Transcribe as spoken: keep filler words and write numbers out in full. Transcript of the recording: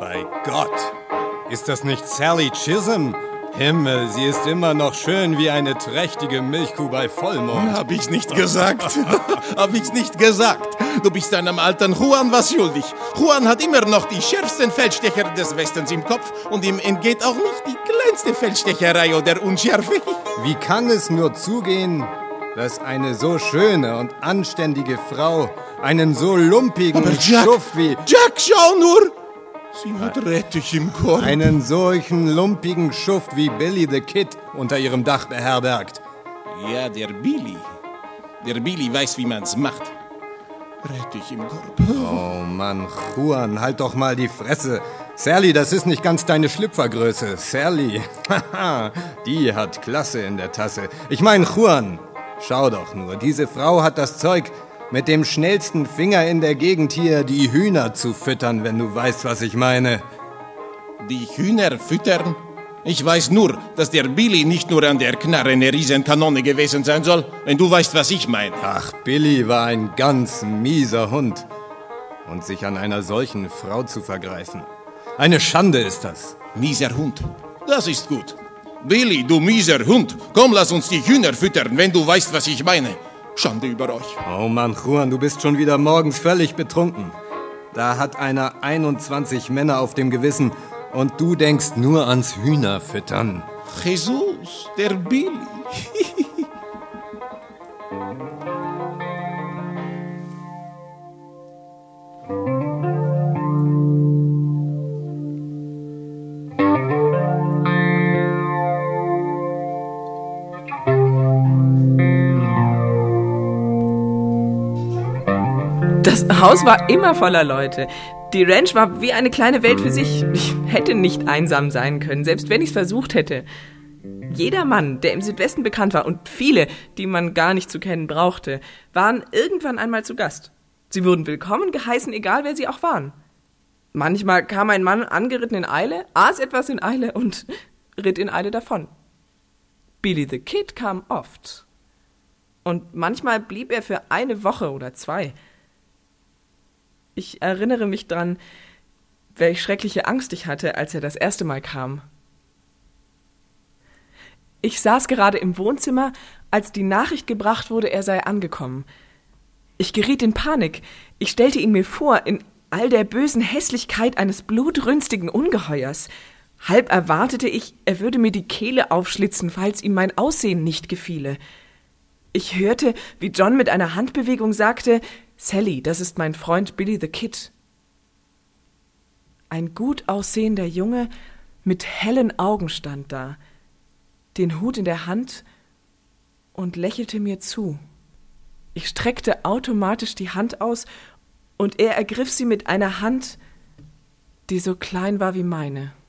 Bei Gott! Ist das nicht Sally Chisholm? Himmel, sie ist immer noch schön wie eine trächtige Milchkuh bei Vollmond. Hab ich's nicht gesagt. Hab ich's nicht gesagt. Du bist deinem alten Juan was schuldig. Juan hat immer noch die schärfsten Feldstecher des Westens im Kopf und ihm entgeht auch nicht die kleinste Feldstecherei oder Unschärfe. Wie kann es nur zugehen, dass eine so schöne und anständige Frau einen so lumpigen Aber Jack, Schuft wie... Jack, schau nur! Sie hat Rettich im Korb. Einen solchen lumpigen Schuft wie Billy the Kid unter ihrem Dach beherbergt. Ja, der Billy. Der Billy weiß, wie man's macht. Rettich im Korb. Oh Mann, Juan, halt doch mal die Fresse. Sally, das ist nicht ganz deine Schlüpfergröße. Sally, haha, die hat Klasse in der Tasse. Ich mein, Juan, schau doch nur, diese Frau hat das Zeug, mit dem schnellsten Finger in der Gegend hier die Hühner zu füttern, wenn du weißt, was ich meine. Die Hühner füttern? Ich weiß nur, dass der Billy nicht nur an der Knarre eine Riesenkanone gewesen sein soll, wenn du weißt, was ich meine. Ach, Billy war ein ganz mieser Hund. Und sich an einer solchen Frau zu vergreifen. Eine Schande ist das. Mieser Hund, das ist gut. Billy, du mieser Hund, komm, lass uns die Hühner füttern, wenn du weißt, was ich meine. Schande über euch. Oh Mann, Juan, du bist schon wieder morgens völlig betrunken. Da hat einer einundzwanzig Männer auf dem Gewissen und du denkst nur ans Hühnerfüttern. Jesus, der Billy. Das Haus war immer voller Leute. Die Ranch war wie eine kleine Welt für sich. Ich hätte nicht einsam sein können, selbst wenn ich es versucht hätte. Jeder Mann, der im Südwesten bekannt war und viele, die man gar nicht zu kennen brauchte, waren irgendwann einmal zu Gast. Sie wurden willkommen geheißen, egal wer sie auch waren. Manchmal kam ein Mann angeritten in Eile, aß etwas in Eile und ritt in Eile davon. Billy the Kid kam oft. Und manchmal blieb er für eine Woche oder zwei. Ich erinnere mich dran, welch schreckliche Angst ich hatte, als er das erste Mal kam. Ich saß gerade im Wohnzimmer, als die Nachricht gebracht wurde, er sei angekommen. Ich geriet in Panik. Ich stellte ihn mir vor, in all der bösen Hässlichkeit eines blutrünstigen Ungeheuers. Halb erwartete ich, er würde mir die Kehle aufschlitzen, falls ihm mein Aussehen nicht gefiele. Ich hörte, wie John mit einer Handbewegung sagte: »Sally, das ist mein Freund Billy the Kid.« Ein gut aussehender Junge mit hellen Augen stand da, den Hut in der Hand und lächelte mir zu. Ich streckte automatisch die Hand aus und er ergriff sie mit einer Hand, die so klein war wie meine.